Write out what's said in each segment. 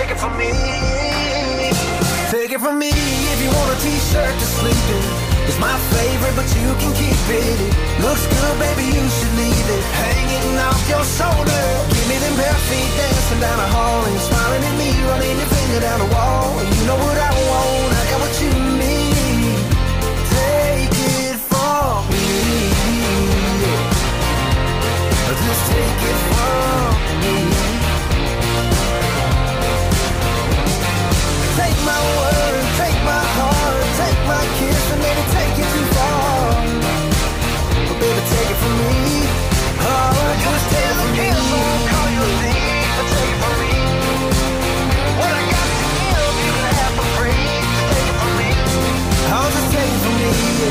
take it from me. Take it from me if you want a t-shirt to sleep in. It's my favorite, but you can keep it. It looks good, baby, you should leave it hanging off your shoulder. Give me them bare feet dancing down the hall, and you're smiling at me, running your finger down the wall. And you know what I want, I got what you need. Take it from me. Just take it from me. Take my word, take my heart, take my kiss, and maybe take it too far. But baby, take it from me. Oh, just take it from me. Won't call you a thief, but take it from me. What I got to give, you can have for free. Just take it from me. Oh, just take it from me.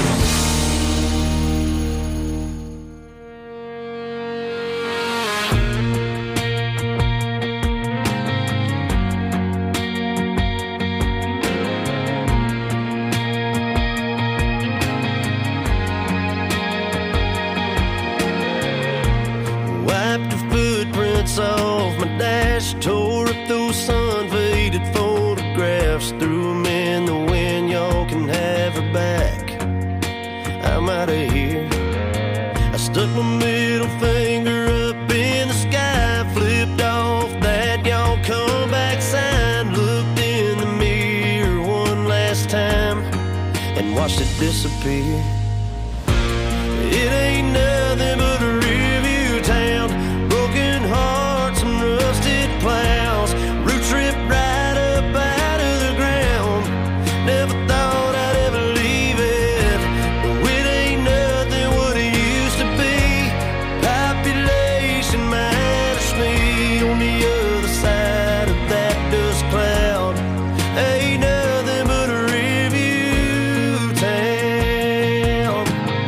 Off my dash, tore up those sun-faded photographs, threw them in the wind. Y'all can have her back. I'm out of here. I stuck my middle finger up in the sky, flipped off that y'all come back sign, looked in the mirror one last time, and watched it disappear. It ain't nothing but a review town, broken hearts and rusted plows, roots ripped right up out of the ground. Never thought I'd ever leave it, but it ain't nothing what it used to be. Population minus me on the other side of that dust cloud. Ain't nothing but a review town.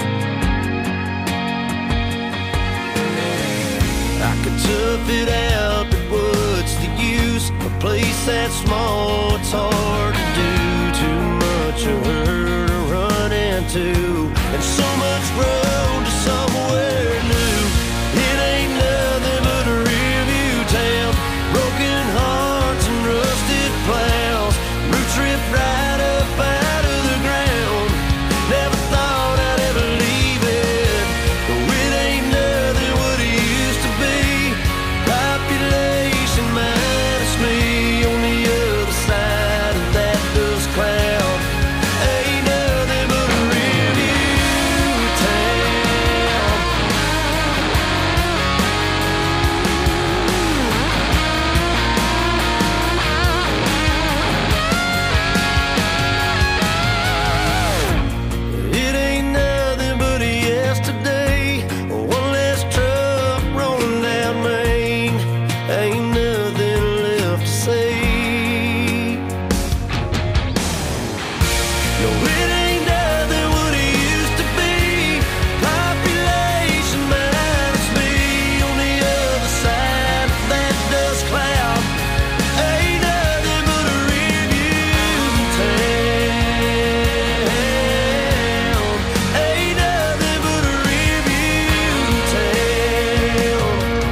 I could tough it out, but what's the use? A place that small, it's hard to do. Too much of her to run into, and so much road to somewhere new. It ain't nothing but a review town, broken hearts and rusted plows, roots ripped right up out of the ground. Never thought I'd ever leave it, but it ain't nothing what it used to be. Population minus me on the other side of that dust cloud. Ain't nothing but a review town. It ain't nothing but a yesterday, one less truck rolling down Main. Ain't nothing left to say. No, it ain't nothing what it used to be. Population minus me on the other side of that dust cloud. Ain't nothing but a review town. Ain't nothing but a review town.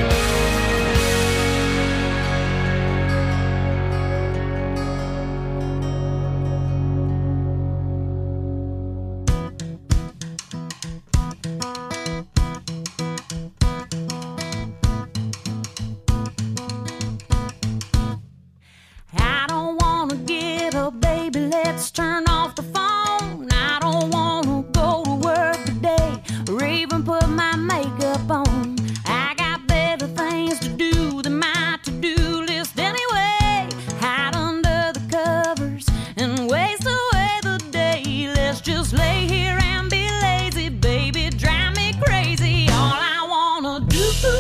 I don't wanna get up, baby, let's turn off the phone. I don't wanna go to work today or even put my makeup on. I got better things to do than my to-do list anyway. Hide under the covers and waste away the day. Let's just lay here and be lazy, baby, drive me crazy. All I wanna do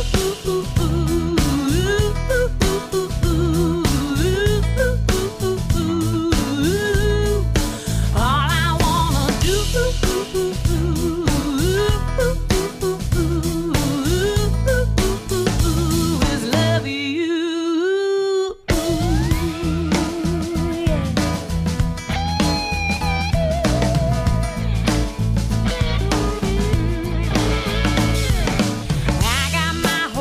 all I wanna do is love you. I got my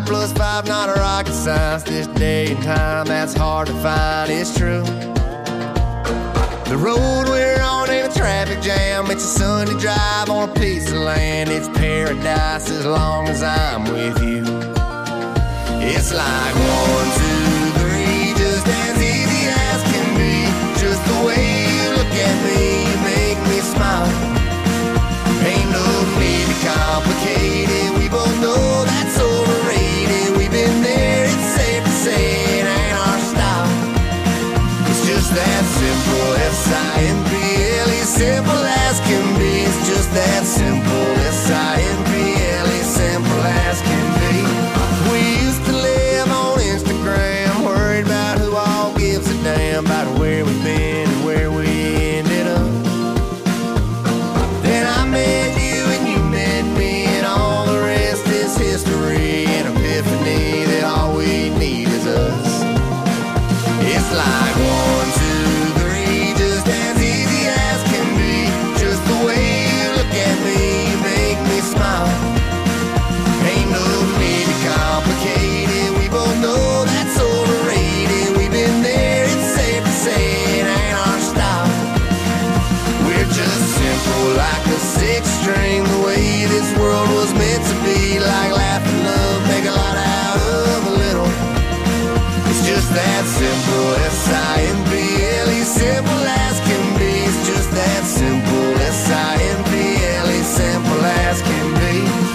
5 + 5, not a rocket science. This day and time, that's hard to find, it's true. The road we're on ain't a traffic jam. It's a Sunday drive on a piece of land. It's paradise as long as I'm with you. It's like 1, 2, 3, just as easy as can be. Just the way you look at me, you make me smile. Ain't no need to complicate it. We both know that's overrated. We've been there, it's safe to say it ain't our style. It's just that simple, S-I-M-P-L-E, simple as can be. It's just that simple, S-I-M-P-L-E, simple as can be. We used to live on Instagram, worried about who all gives a damn about where we've been and where we ended up. Then I met you and you met me, and all the rest is history. An epiphany that all we need is us. It's like 1, 2, 3, just as easy as can be. Just the way you look at me, you make me smile. Ain't no need to complicate it. We both know that's overrated. We've been there, it's safe to say it ain't our style. We're just simple like a 6th string. The way this world was meant to be. Like laugh and love, make a lot out of a little. It's just that simple, S-I-M-P-L-E, simple as can be. It's just that simple, S-I-M-P-L-E, simple as can be.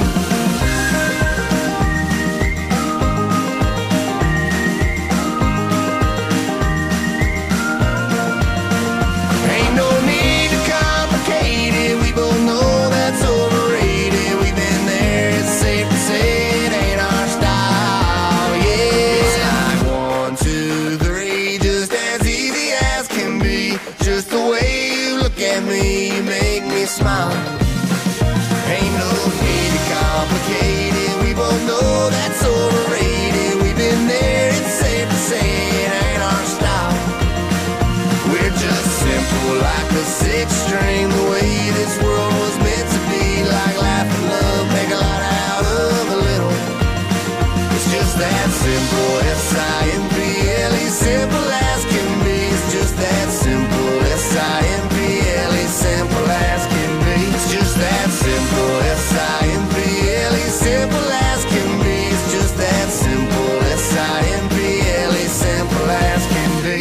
Ain't no need to complicate it. We both know that's overrated. We've been there, it's safe to say it ain't our style. Yeah, it's like 1, 2, 3, just as easy as can be. Just the way you look at me, you make me smile. Ain't no need to complicate it. We both know that's overrated. We've been there, it's safe to say it ain't our style. We're just simple like a 6th string. The way this world was meant to be. Like laugh and love, make a lot out of a little. It's just that simple, S-I-M-P-L-E, simple as can be. It's just that simple, S-I-M-P-L-E, simple as can be. It's just that simple, S-I-M-P-L-E, simple as can be. It's just that simple, S-I-M-P-L-E, simple as can be.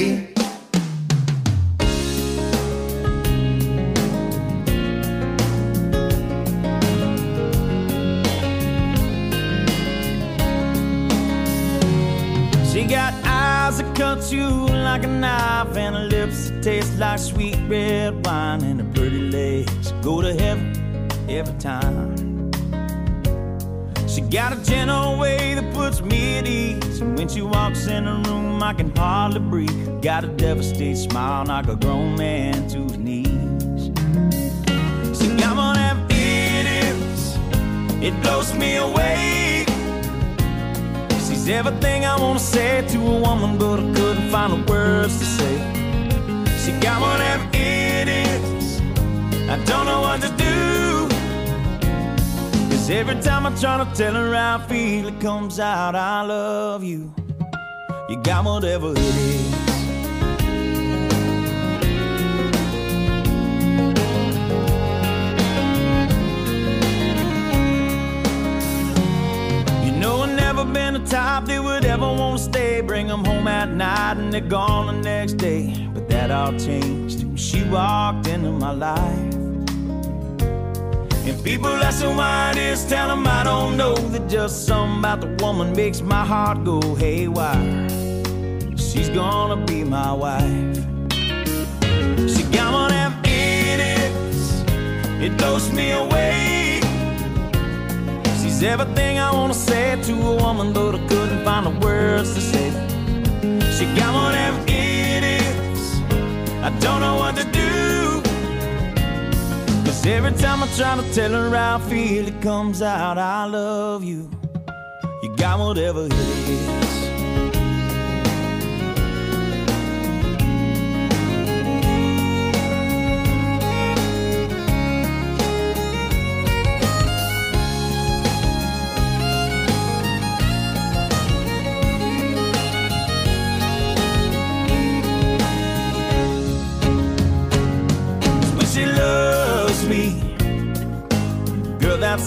She got eyes that cut you like a knife, and her lips that taste like sweet red wine, and her pretty legs go to heaven every time. She got a gentle way that puts me at ease, and when she walks in the room I can hardly breathe. Got a devastated smile, knock a grown man to his knees. She got one of them idiots, it blows me away. She's everything I wanna say to a woman, but I couldn't find the words to say. She got one of them idiots, I don't know what to do. 'Cause every time I try to tell her how I feel, it comes out, I love you. You got whatever it is. Never been the type that would ever want to stay. Bring them home at night and they're gone the next day. But that all changed when she walked into my life. And people asking why it is, tell them I don't know. That just something about the woman makes my heart go haywire. She's gonna be my wife. She got one of them idiots, it blows me away. She's everything I wanna say to a woman, but I couldn't find the words to say. She got one of them idiots, I don't know what to do. 'Cause every time I try to tell her how I feel, it comes out, I love you. You got whatever it is.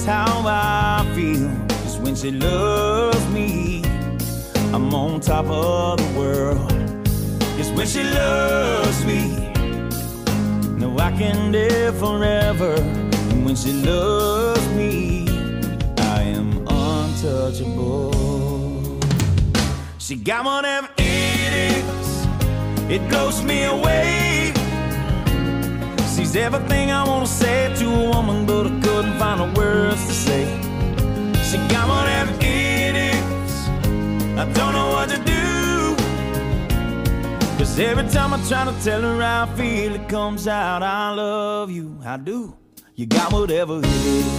how I feel. 'Cause when she loves me, I'm on top of the world. 'Cause when she loves me, no, I can live forever. And when she loves me, I am untouchable. She got whatever it is, it blows me away. She's everything I wanna say to a woman, but I couldn't find the words to say. She got whatever it is, I don't know what to do. 'Cause every time I try to tell her how I feel, it comes out, I love you, I do. You got whatever it is.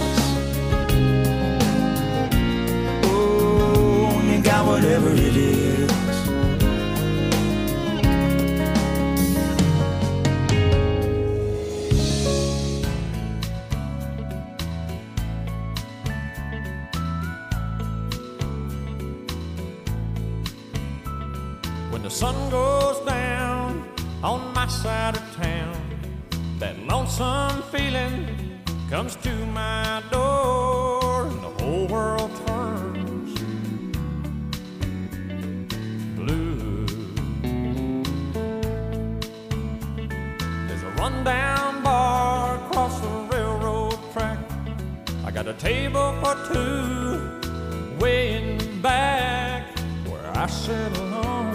Oh, you got whatever it is. When the sun goes down on my side of town, that lonesome feeling comes to my door, and the whole world turns blue. There's a rundown bar across the railroad track. I got a table for two way in the back where I sit alone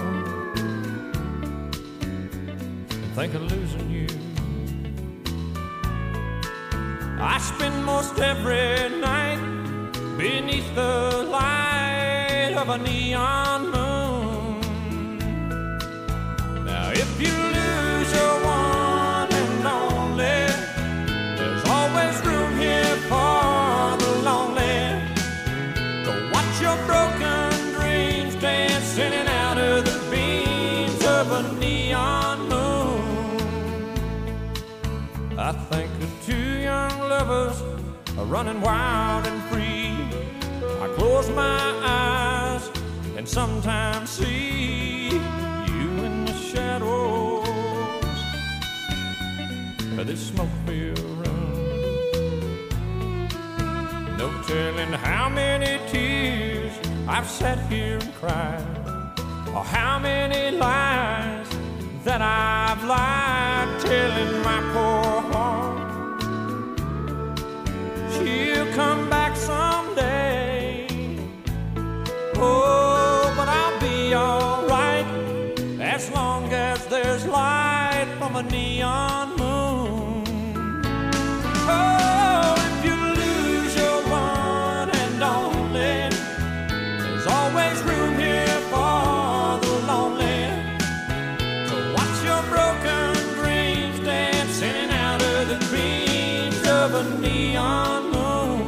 and think of losing you. I spend most every night beneath the light of a neon moon. Now if you lose your one and only, there's always room here for the lonely. Go watch your broken dreams dancing in and out of the beams of a neon moon. I think of two young lovers are running wild and free. I close my eyes and sometimes see you in the shadows of this smoke-filled room. No telling how many tears I've sat here and cried, or how many lies that I've lied, telling my poor heart she'll come back someday. Oh, but I'll be alright as long as there's light from a neon moon. Oh, if you lose your one and only, there's always room here for the lonely. So watch your broken dreams dancing in and out of the dreams of a neon moon.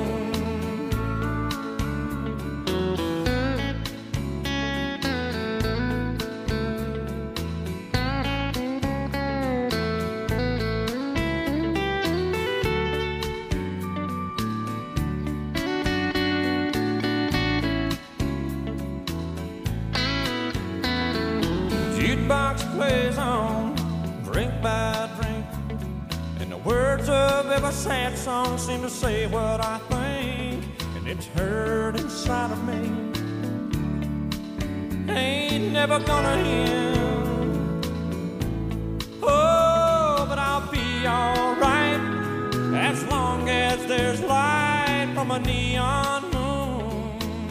Jukebox plays on, drink by drink, and the words of every sad song seem to say what I think, and it's hurt inside of me. Ain't never gonna end. Oh, but I'll be alright as long as there's light from a neon moon.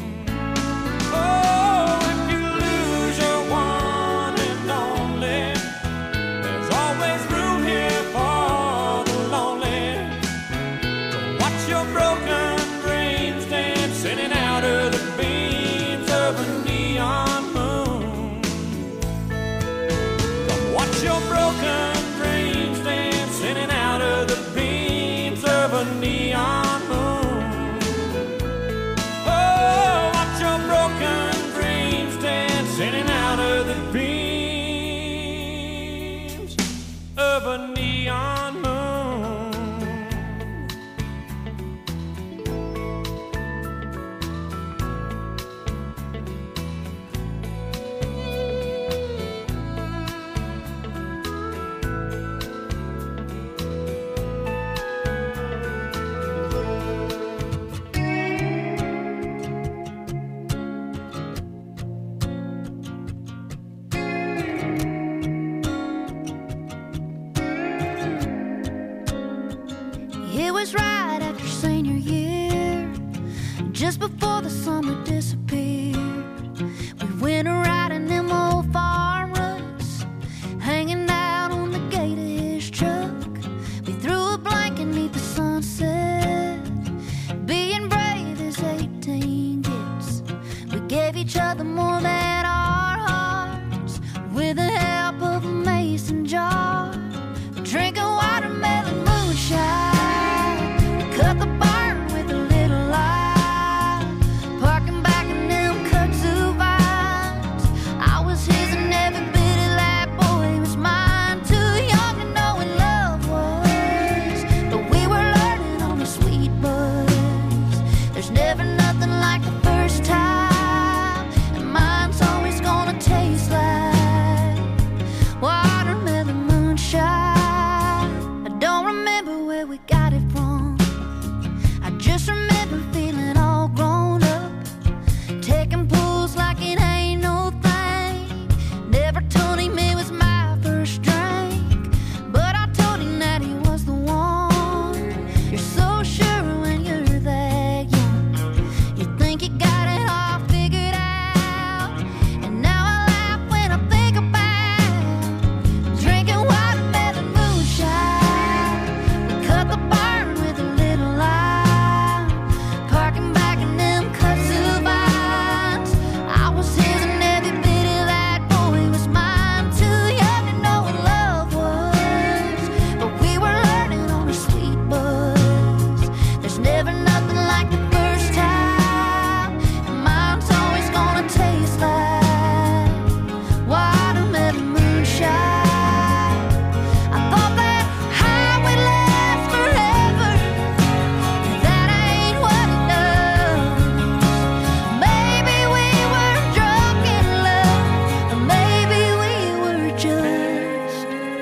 Oh, if you lose your one and only, there's always room here for the lonely. So watch your broken dreams dancing in and out of the beams of a neon moon. Come watch your broken dreams dancing in and out of the beams of a neon moon. just before the summer disappeared, we went riding them old farm ruts, hanging out on the gate of his truck. We threw a blanket neath the sunset, being brave as 18 gets. We gave each other more than our hearts, with the help of a mason jar, drinking watermelon moonshine. We cut the barn with a little light, parking back in them kudzu vines. I was his and every bit of that boy was mine. Too young to know what love was, but we were learning on the sweet buzz. There's never nothing like the first time, and mine's always gonna taste like watermelon moonshine. I don't remember where we got it from, I just remember feeling all grown up, taking pulls like it ain't no thing. Never told him it was my first drink, but I told him that he was the one. You're so sure when you're that young, you think you got it all figured out. And now I laugh when I think about drinking watermelon moonshine. We cut the barn with a little light, parking back in them kudzu vines. I was his and every bit of that boy was mine. Too young to know what love was, but we were learning on a sweet buzz. There's never nothing like the first time, and mine's always gonna taste like watermelon moonshine. I thought that high would last forever, but that ain't what it does. Maybe we were drunk in love, or maybe we were just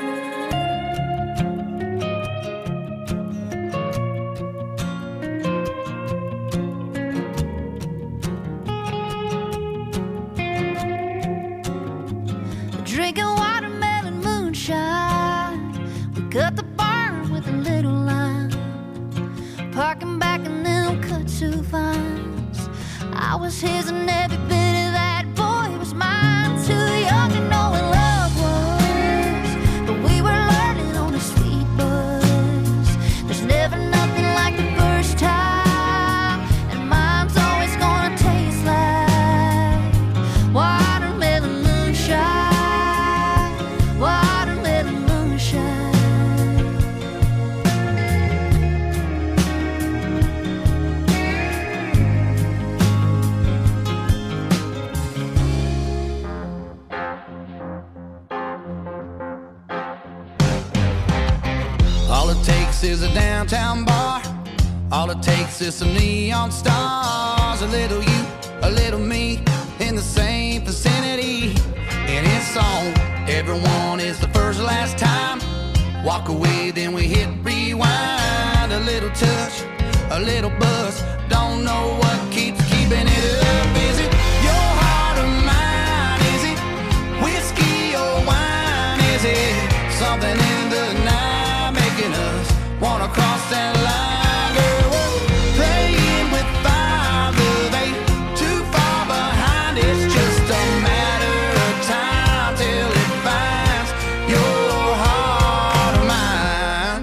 drinking watermelon moonshine. We cut the barn with a little line, parking back in them kudzu vines. I was his and every bit of that boy was mine. Too young to know what love was, but we were learning on a sweet buzz. There's never nothing like the first time, and mine's always gonna taste like watermelon moonshine. Watermelon moonshine. All it takes is a downtown bar, all it takes is some neon stars. A little you, a little me, in the same vicinity, and it's on. Everyone is the first last time. Walk away, then we hit rewind. A little touch, a little buzz, don't know what keeps keeping it up. Is it your heart or mine? Is it whiskey or wine? Is it something in the night making us wanna cross that line? Girl, we're playing with fire, love ain't too far behind. It's just a matter of time till it finds your heart or mine.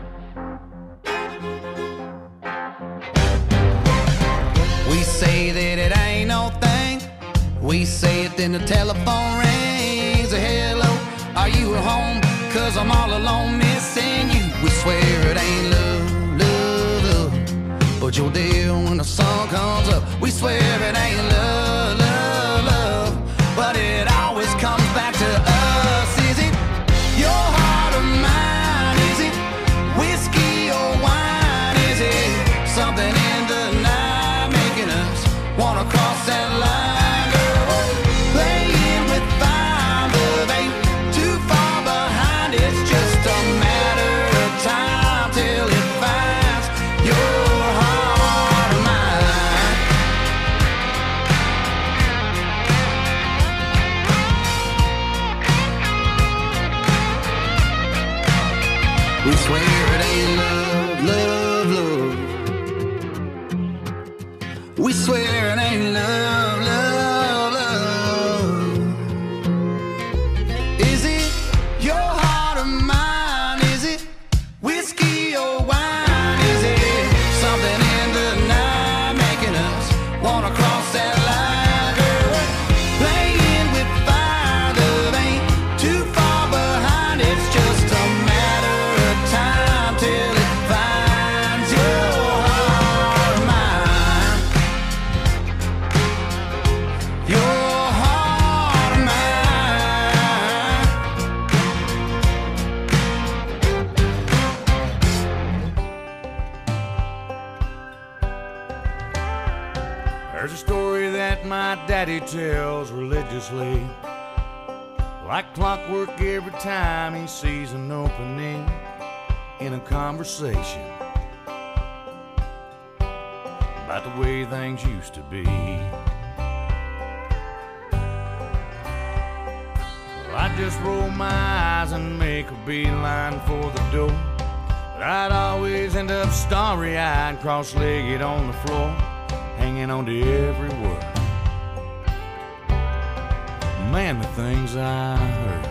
We say that it ain't no thing, we say it then the telephone rings. A hello, are you at home? 'Cause I'm all alone missing you. We swear it ain't love, love, love, but you're there when the sun comes up. We swear it ain't love, love, love, but it always comes back to us. Is it your heart or mine? Is it whiskey or wine? Is it something in the night making us wanna cross that line? Girl, we're playing with fire, love ain't too far behind. It's just a matter of time till it finds your heart or mine. We swear it ain't love, love, love. Is it your heart or mine? Is it whiskey or wine? Is it something in the night making us wanna cross that line? Girl, we're playing with fire. Love ain't too far behind. It's just a matter of time till it finds your heart or mine. Your heart or mine. There's a story that my daddy tells religiously, like clockwork every time he sees an opening in a conversation about the way things used to be. Well, I'd just roll my eyes and make a beeline for the door, but I'd always end up starry-eyed, cross-legged on the floor, hanging on to every word. Man, the things I heard.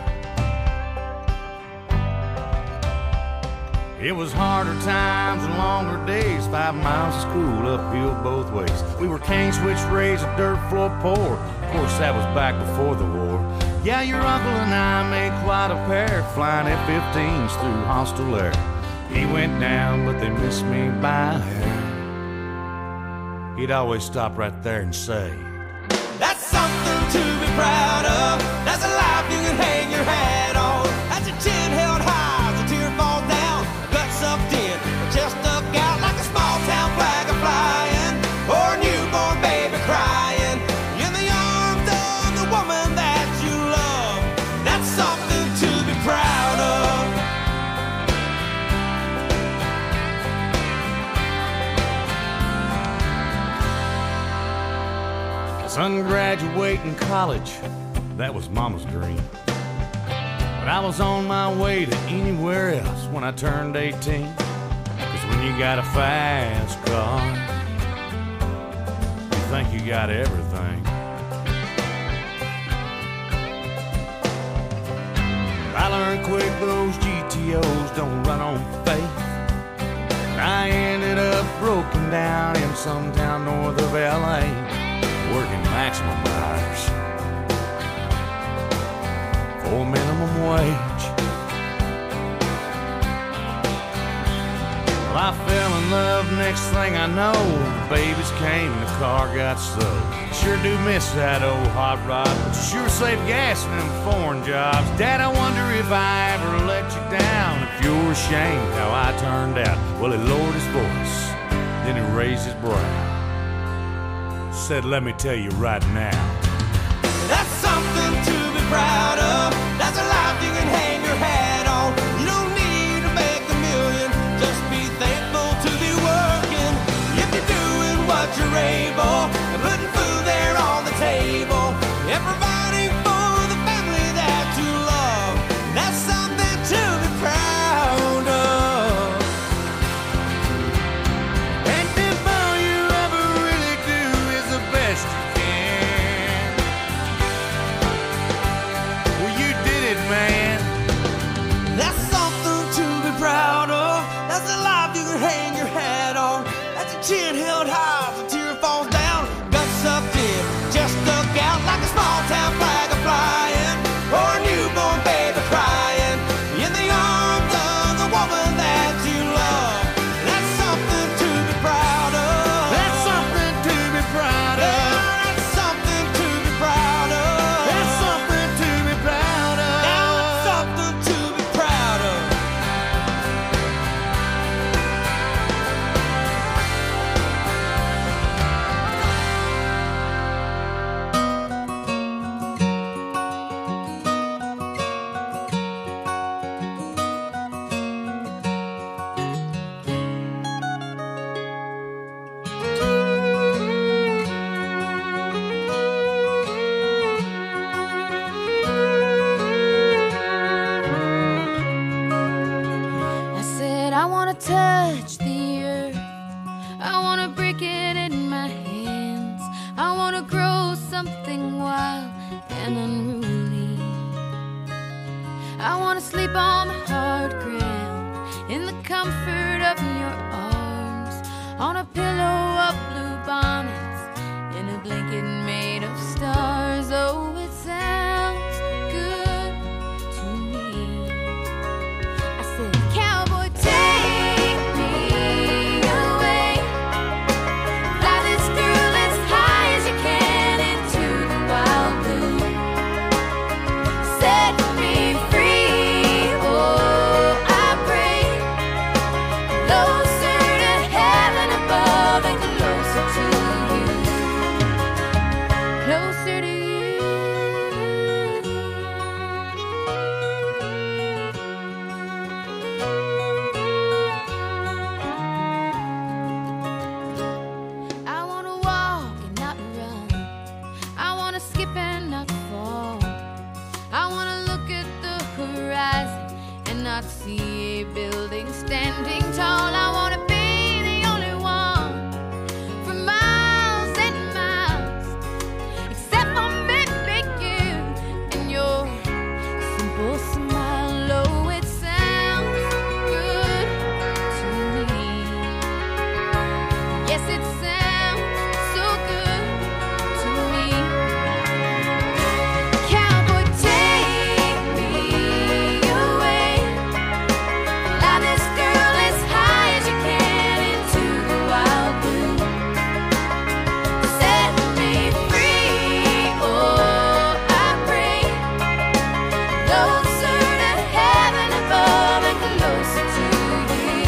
It was harder times and longer days, 5 miles of school uphill both ways. We were cane switch raised, a dirt floor poor. Of course, that was back before the war. Yeah, your uncle and I made quite a pair, flying F-15s through hostile air. He went down, but they missed me by a hair. He'd always stop right there and say, That's something to be proud of. That's a life you can hang your hat on. That's your chin held high as a tear falls down. Gut sucked in, chest stuck out like a small town flag flying, or a newborn baby crying in the arms of the woman that you love. That's something to be proud of. son graduating college, that was mama's dream. But I was on my way to anywhere else when I turned 18. 'Cause when you got a fast car, you think you got everything. I learned quick those GTOs don't run on faith. I ended up broken down in some town north of LA, working maximum hours for minimum wage. Well, I fell in love, next thing I know, babies came and the car got sold. Sure do miss that old hot rod, but you sure save gas in them foreign jobs. Dad, I wonder if I ever let you down, if you're ashamed how I turned out. Well, he lowered his voice, then he raised his brow, said, let me tell you right now, That's something to be proud of. That's a life you can hang your hat on. You don't need to make a million, just be thankful to be working. If you're doing what you're able, and putting food there on the table, and providing for the family that you love, that's something to be proud of. and if all you ever really do is the best you can, well, you did it, man. That's something to be proud of. That's a life you can hang your hat on. That's a chin held high as a tear falls down. Gut sucked in, just stuck out like a small town flag flying, or a newborn baby crying in the arms of the woman that you love. That's something to be proud of. That's something to be proud of. Yeah, that's something to be proud of. That's something to be proud of. Now it's something to be proud of. something wild and unruly. I wanna sleep on the hard ground in the comfort of your arms, on a pillow of blue bonnets, in a blanket made of stars. Oh, it sounds good to me. I said, cowboy, take me away, fly this girl as high as you can into the wild blue, set me free. Oh, I pray, closer to heaven above and closer to you, closer to you. I wanna walk and not run, I wanna skip and not fall, I wanna look at the horizon and not see a building standing tall. I wanna be the only one for miles and miles, except for maybe you and your simple smile. Oh, it sounds good to me. Yes, it sounds so good to me. Cowboy, take me away, fly this girl as high as you can into the wild blue, set me free. Oh, I pray, closer to heaven above and closer to you,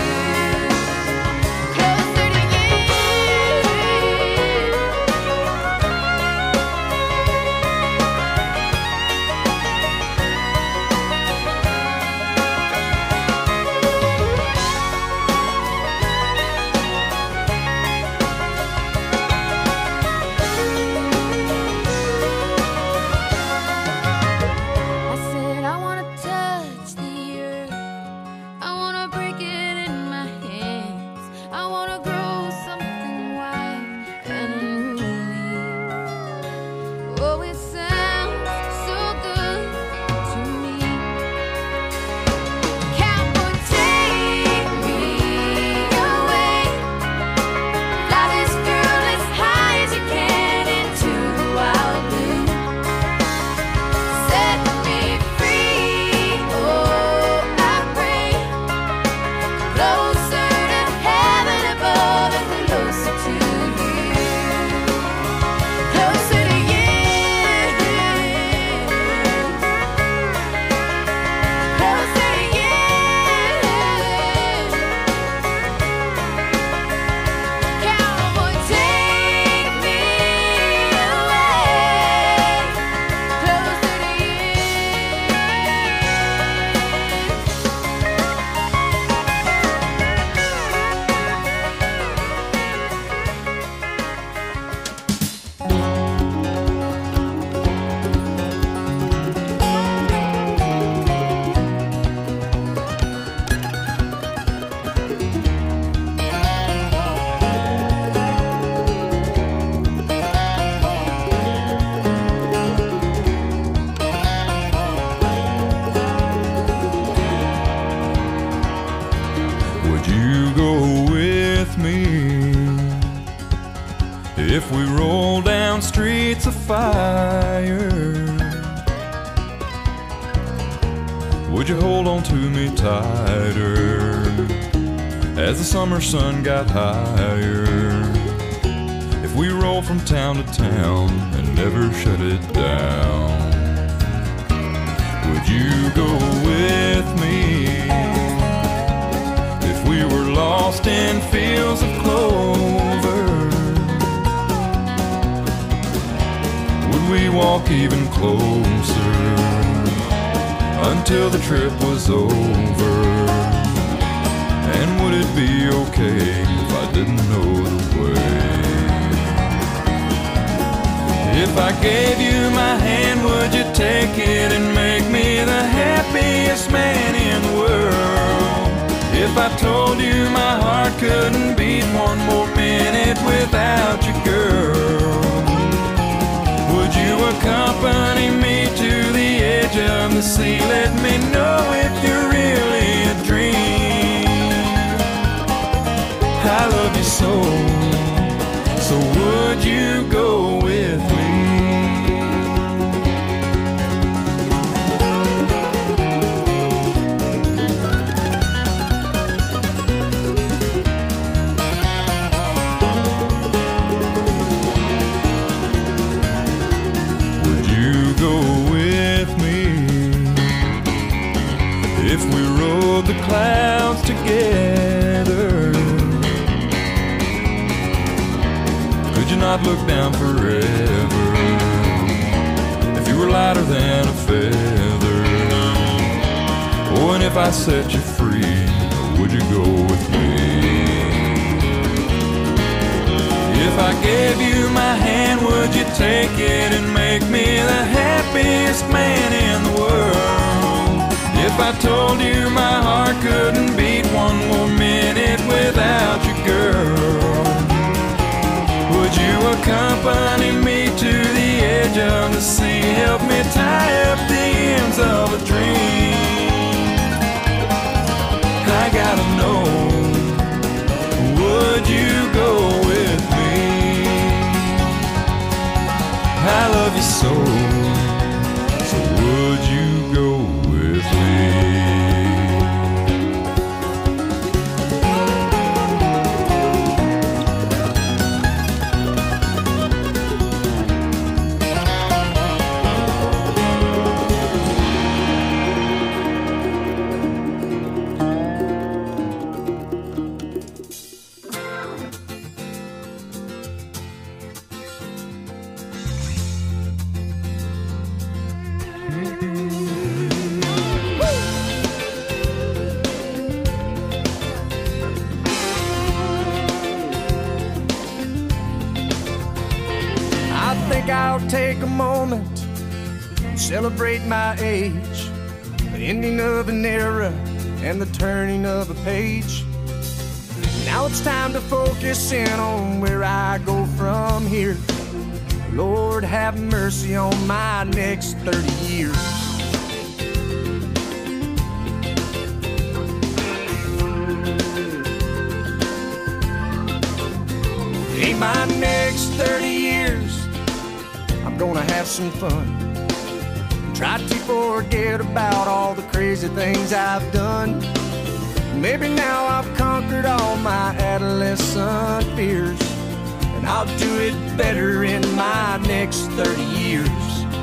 closer to you. I said, I wanna touch the earth, I wanna break it in my hands, I wanna grow something wild and unruly. Oh, it sounds so good to me. Cowboy, take me away, fly this girl as high as you can into the wild blue, set me free. Oh, I pray, closer to heaven above and closer to you, closer to you, closer to you. Cowboy, take me away, closer to you. Would you go with me if we roll down streets of fire? Would you hold on to me tighter as the summer sun got higher? If we roll from town to town and never shut it down, would you go with me if we were lost in fields of clover? Would we walk even closer until the trip was over? And would it be okay if I didn't know the way? If I gave you my hand, would you take it and make me the happiest man in the world? If I told you my heart couldn't beat one more minute without you, girl, So would you go with me? Would you go with me if we rode the clouds together? Could you not look down forever if you were lighter than a feather? Oh, and if I set you free, would you go with me? If I gave you my hand, would you take it and make me the happiest man in the world? If I told you my heart couldn't beat one more minute without you, girl, would you accompany me to the edge of the sea? Help me tie up the ends of a dream. I gotta know, would you go with me? I love you so, so would you go with me? I'll take a moment, celebrate my age, the ending of an era and the turning of a page. Now it's time to focus in on where I go from here. Lord, have mercy on my next 30 years. In my next 30 years, I'm gonna have some fun. Try to forget about all the crazy things I've done. Maybe now I've conquered all my adolescent fears, and I'll do it better in my next 30 years.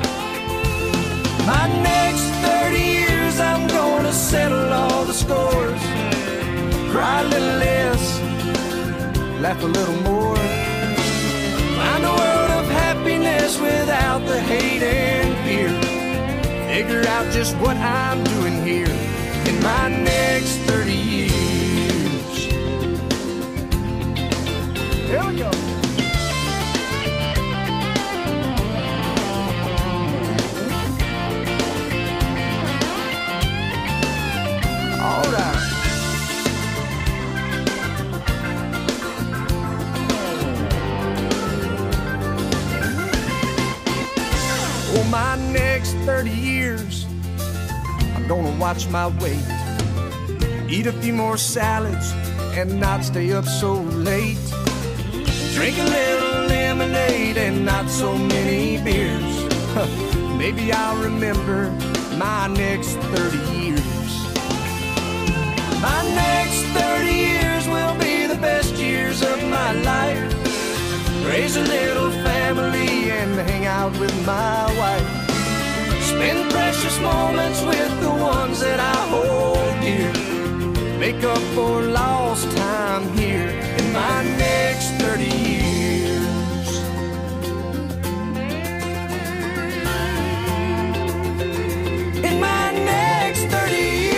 My next 30 years, I'm gonna settle all the scores. Cry a little less, laugh a little more. Find a world of happiness without the hate and fear. Figure out just what I'm doing here in my next 30 years. Here we go. All right. For my next 30 years, I'm gonna watch my weight, eat a few more salads and not stay up so late, drink a little lemonade and not so many beers. Maybe I'll remember my next 30 years. My next 30 years will be the best years of my life. Raise a little family and hang out with my wife. Spend precious moments with the ones that I hold dear. Make up for lost time here in my next 30 years. In my next 30 years.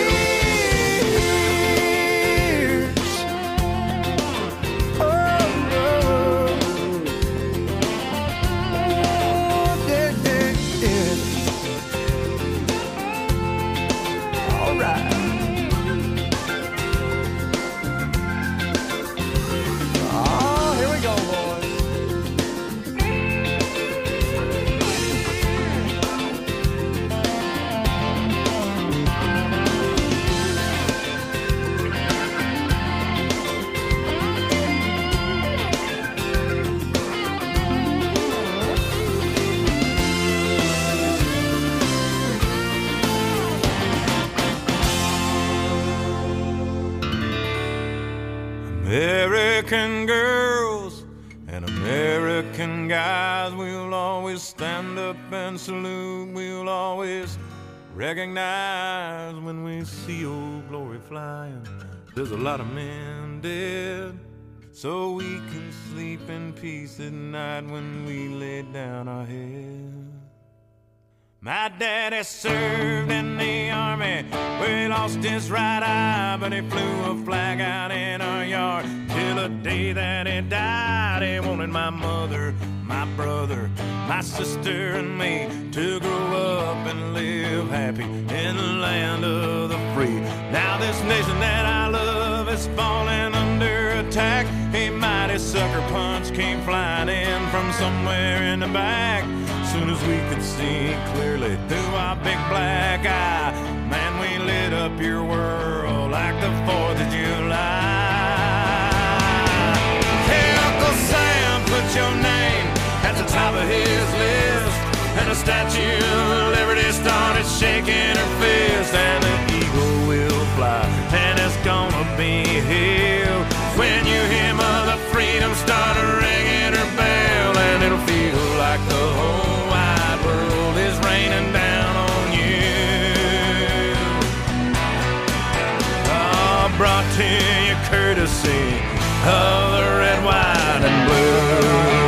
American guys, we'll always stand up and salute. We'll always recognize when we see Old Glory flying. There's a lot of men dead, so we can sleep in peace at night when we lay down our head. My daddy served in the army, where he lost his right eye, but he flew a flag out in our yard till the day that he died. He wanted my mother, my brother, my sister and me to grow up and live happy in the land of the free. Now this nation that I love is falling under attack. A mighty sucker punch came flying in from somewhere in the back. Soon as we could see clearly through our big black eye, man, we lit up your world like the 4th of July. Hey, Uncle Sam, put your name at the top of his list, and the Statue of Liberty started shaking her fist, and the eagle will fly, and it's gonna be here when you hear Mother Freedom start ringing her bell, and it'll feel like the whole wide world is raining down on you. Oh, brought to you courtesy of the red, white, and blue.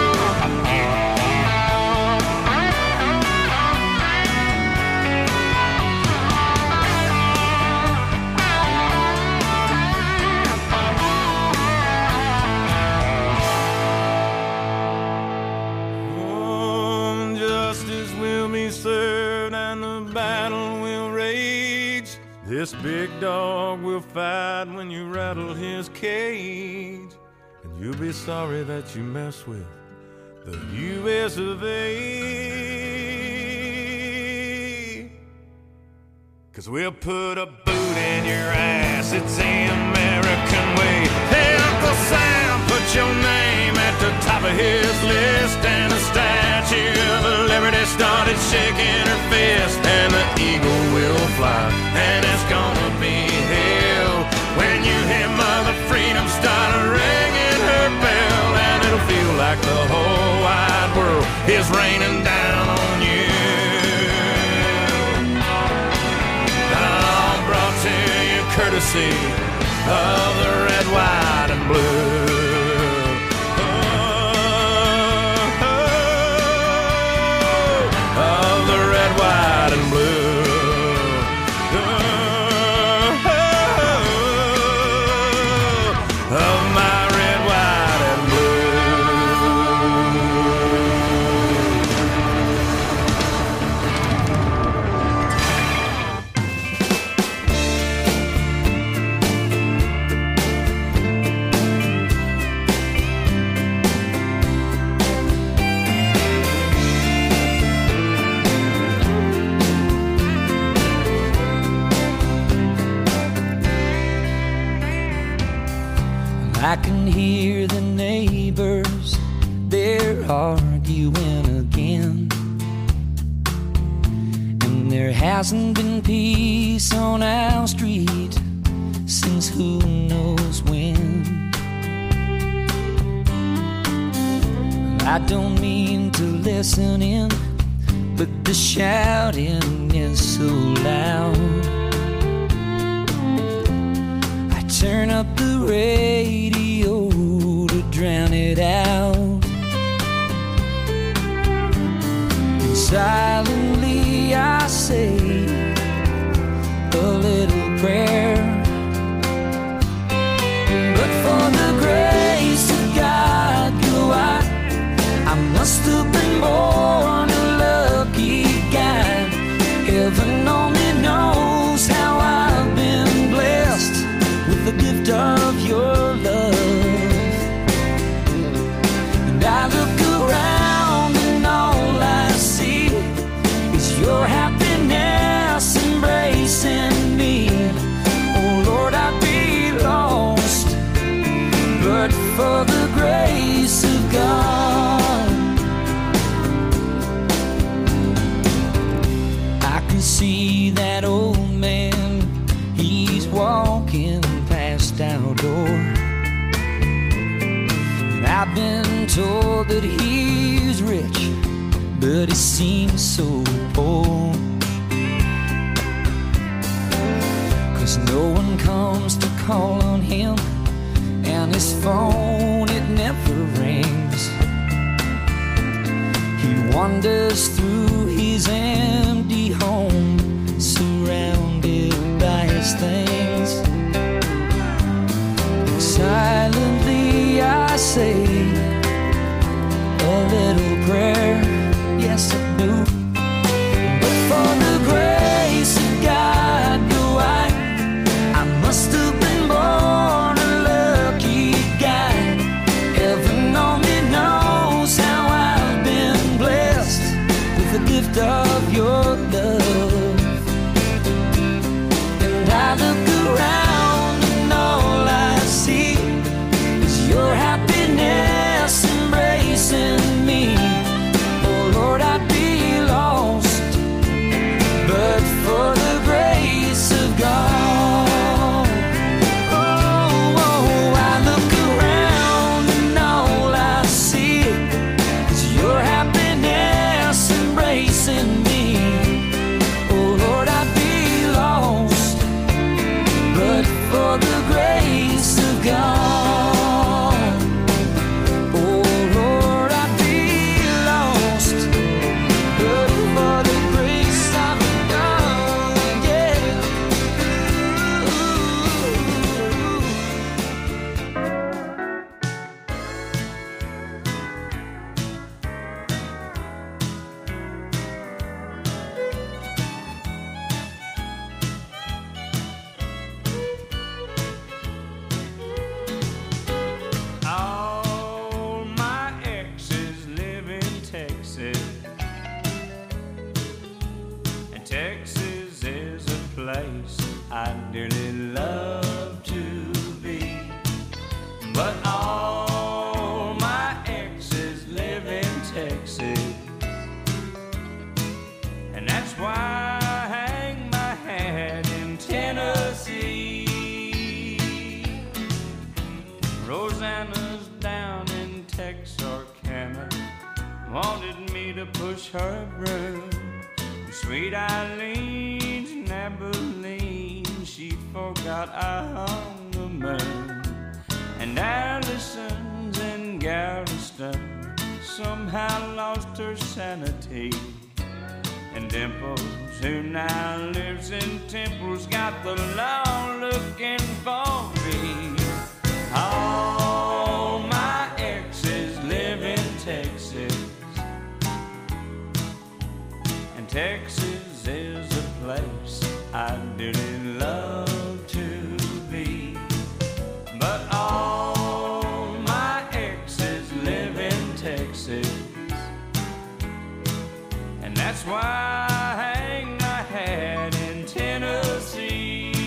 Served and the battle will rage. This big dog will fight when you rattle his cage, and you'll be sorry that you mess with the U.S. of A. 'Cause we'll put a boot in your ass, it's the American way. Hey, Uncle Sam, put your name at the top of his list, and the Statue of Liberty started shaking her fist, and the eagle will fly, and it's gonna be hell when you hear Mother Freedom start ringing her bell, and it'll feel like the whole wide world is raining down on you. All brought to you courtesy of the red, white, and blue. White and blue, of my red, white, and I can hear the neighbors, they're arguing again. And there hasn't been peace on our street since who knows when. I don't mean to listen in, but the shouting is so loud. I turn up the radio to drown it out, and silently I say a little prayer. But for the grace of God, I must have been born a lucky guy. Heaven only knows how I've been blessed with the gift of your love. And I look around and all I see is your happiness embracing me. Oh Lord, I'd be lost but for the grace of God. I can see that old man, he's walking past our door. And I've been told that he's rich, but he seems so poor. 'Cause no one comes to call on him, and his phone, it never rings. He wanders through his empty home, surrounded by his things. Silently I say a little prayer, yes I do. But for the grace of God, no, I must have been born a lucky guy. Heaven only knows how I've been blessed with the gift of your love. And I look around and all I see is your happiness embracing me. Oh Lord, I'd be lost but for the grace of God. Oh, I look around and all I see is your happiness embracing me. Oh Lord, I'd be lost but for the grace of God. Oh Lord, I'd be lost but for the grace of God. Yeah. All my exes live in Texas, and Texas is a place I dearly love to be. But all my exes live in Texas, and that's why I hang my hat in Tennessee. Rosanna's down in Texarkana, wanted me to push her broom. Sweet Eileen's in Abilene, she forgot I hung the moon. And Allison's in Galveston, somehow lost her sanity. And Dimples, who now lives in Temple's, got the law looking for me. All my exes live in Texas, and Texas is a place I dearly love to be. But all my exes live in Texas, and that's why I hang my hat in Tennessee.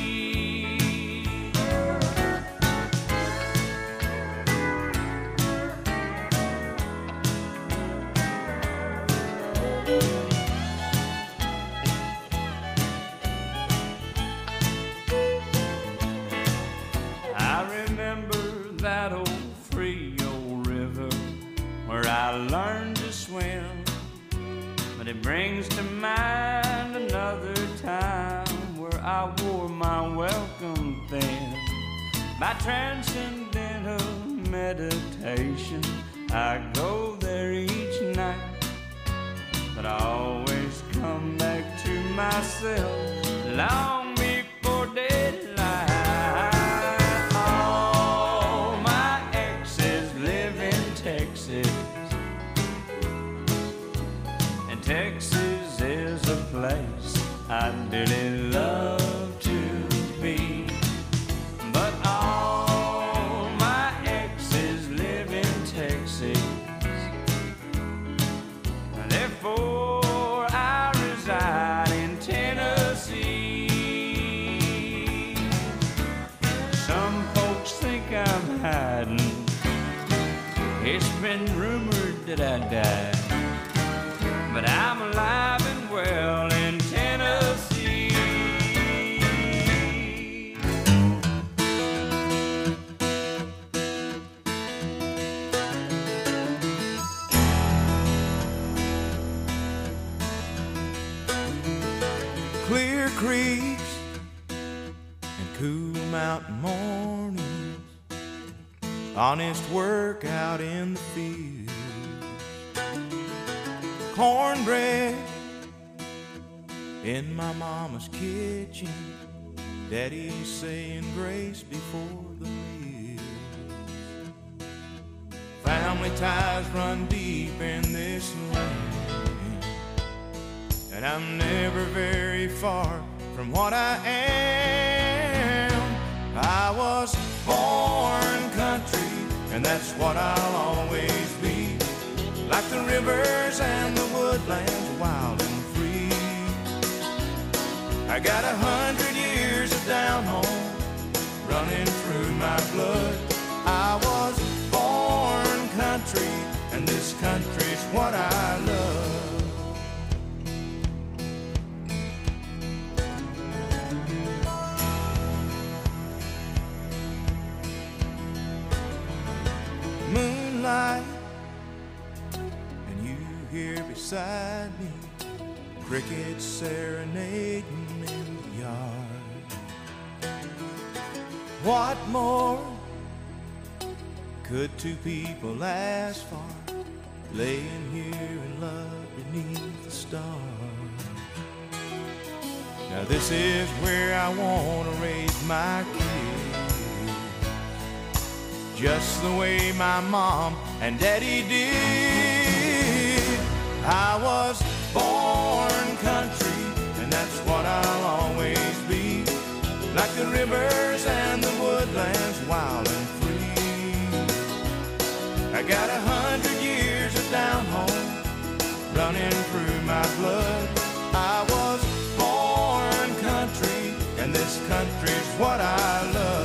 I remember that old Frio River where I learned to swim, but it brings to mind another time where I wore my welcome thin. By transcendental meditation, I go there each night, but I always come back to myself long before daylight. All my exes live in Texas, and Texas is a place I dearly love to be. But all my exes live in Texas, therefore I reside in Tennessee. Some folks think I'm hiding, it's been rumored that I died, but I'm alive and well in Tennessee. clear creeks and cool mountain mornings, honest work out in the field, cornbread in my mama's kitchen, Daddy saying grace before the meal. Family ties run deep in this land, and I'm never very far from what I am. I was born country, and that's what I'll always be. Like the rivers and the woodlands, wild and free. I got 100 years of down home running through my blood. I was born country, and this country's what I love. Moonlight, and you here beside me, crickets serenading in the yard. What more could two people ask for, laying here in love beneath the stars? Now this is where I want to raise my kids, just the way my mom and daddy did. I was born country, and that's what I'll always be. Like the rivers and the woodlands, wild and free. I got 100 years of down home running through my blood. I was born country, and this country's what I love.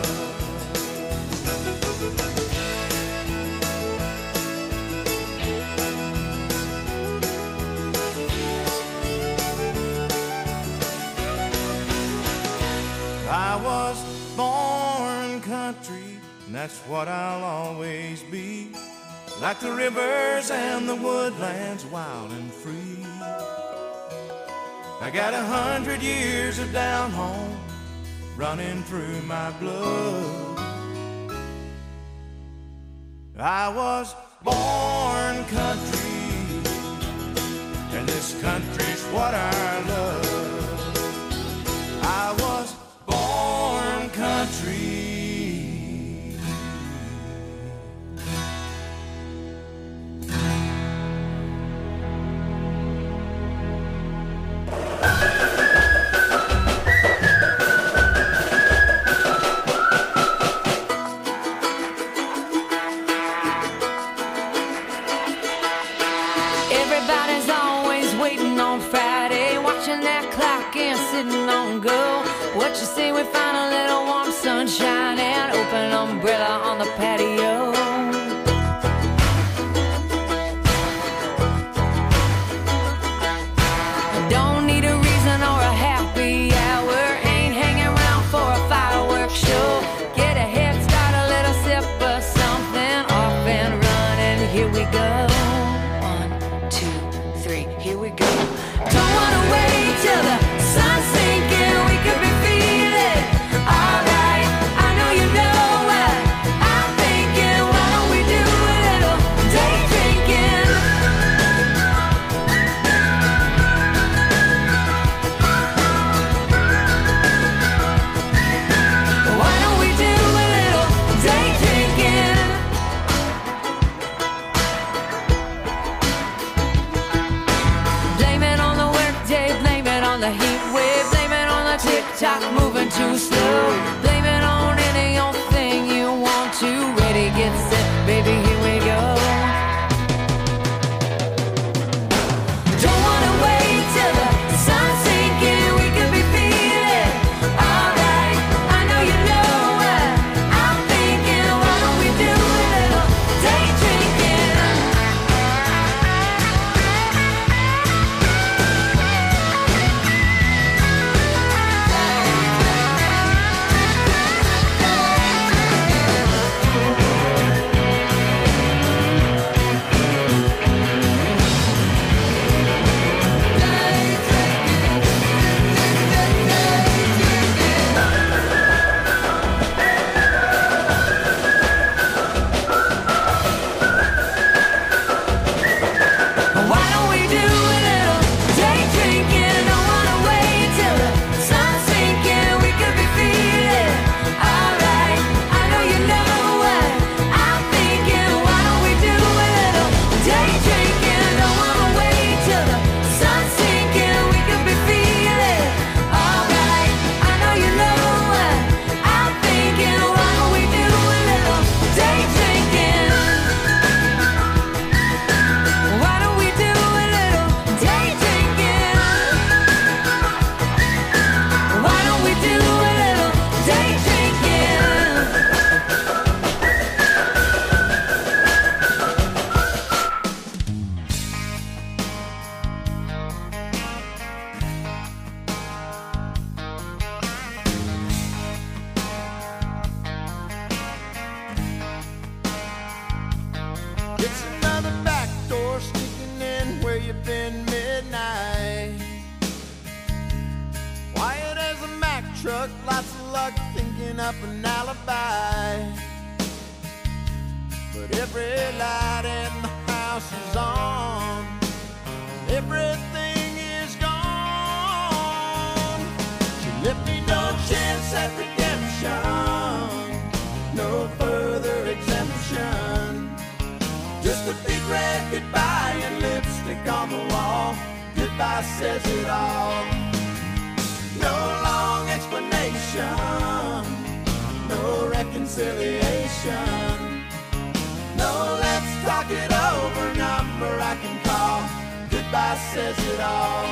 I was born country, and that's what I'll always be. Like the rivers and the woodlands, wild and free. I got 100 years of down home running through my blood. I was born country, and this country's what I love. I was born country. Everybody's always waiting on Friday, watching that clock and sitting on go. What you say we find a little warm sunshine and open umbrella on the patio? Don't need a reason or a happy hour, ain't hanging around for a fireworks show. Get a head start, a little sip of something, off and running, here we go. 1, 2, 3, here we go. Don't wanna wait till the sun's sinking, we could be feeling alright. I know you know what I'm thinking. Why don't we do a little day drinking? Why don't we do a little day drinking? Blame it on the workday, blame it on the heat wave, blame it on the tick-tock moving too slow. Blame it on any old thing you want to. Ready, get set, baby, here we go. Don't wanna wait till the sun's sinking, we could be feeling alright. I know you know what I'm thinking. Why don't we do a little day drinking? truck, lots of luck, thinking up an alibi. But every light in the house is on, everything is gone. She left me no chance at redemption, no further exemption. Just a big red goodbye and lipstick on the wall. Goodbye says it all. No long explanation, no reconciliation. No, let's talk it over, number I can call. Goodbye says it all.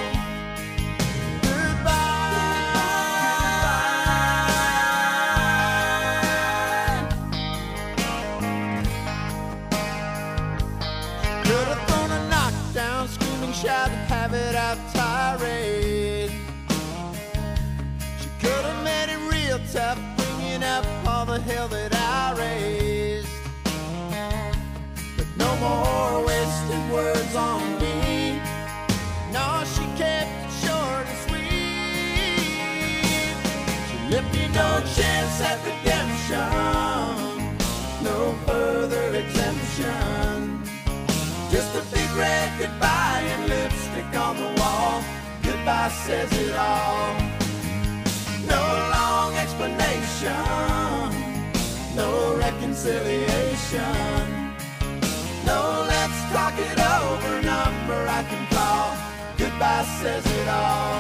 Shout and have it out tirade. She could have made it real tough, bringing up all the hell that I raised. But no more wasted words on me. No, she kept it short and sweet. She left me no chance at redemption, no further exemption. Just a big red goodbye and lipstick on the wall. Goodbye says it all. No long explanation, no reconciliation. No, let's talk it over, number I can call. Goodbye says it all.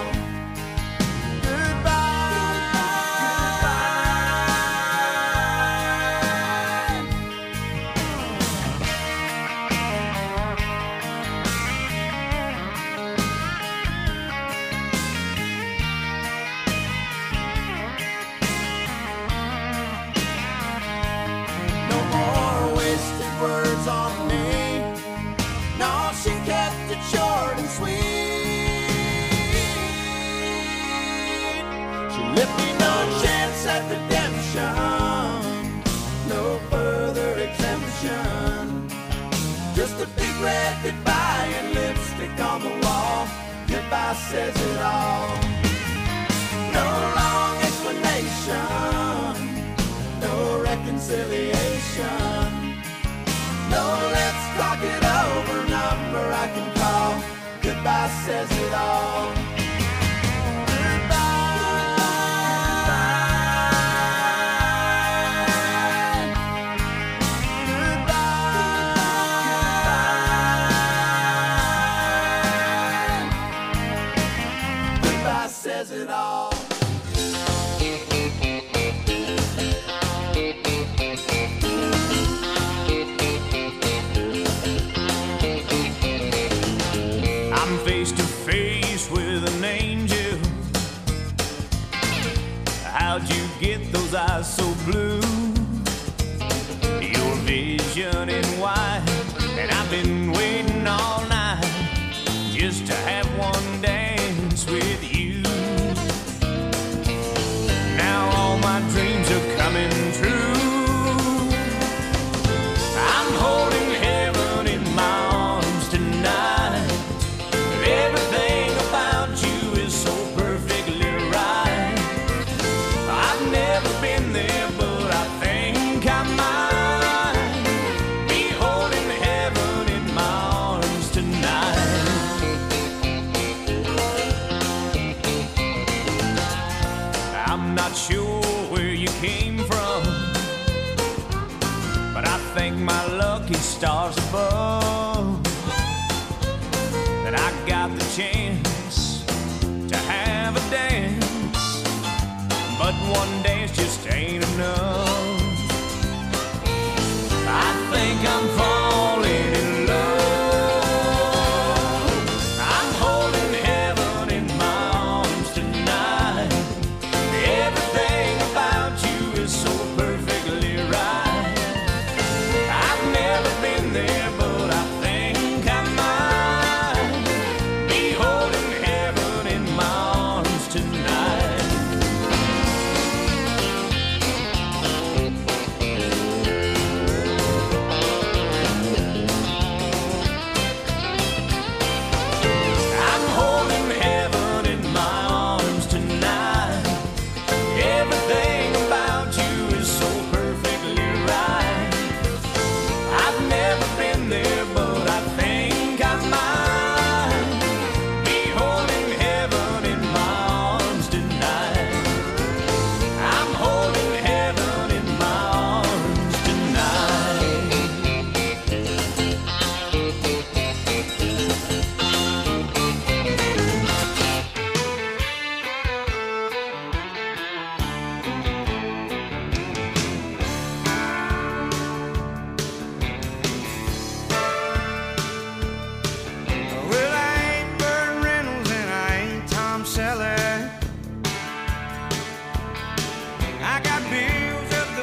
Words on me. No, she kept it short and sweet. She left me no chance at redemption, no further exemption. Just a big red goodbye and lipstick on the wall. Goodbye says it all. No long explanation, no reconciliation. No, let's talk it over, number I can call. Goodbye says it all. Goodbye says it all. Face to face with an angel. How'd you get those eyes so blue? Your vision in white, and I've been waiting all night just to have one dance with you. Now all my dreams are coming true. I'm holding heaven in my arms tonight. Everything about you is so perfectly right. I've never been there, but I think I might be holding heaven in my arms tonight. I'm not sure where you came from, but I thank my lucky stars above that I got the chance to have a dance. But one dance just ain't enough.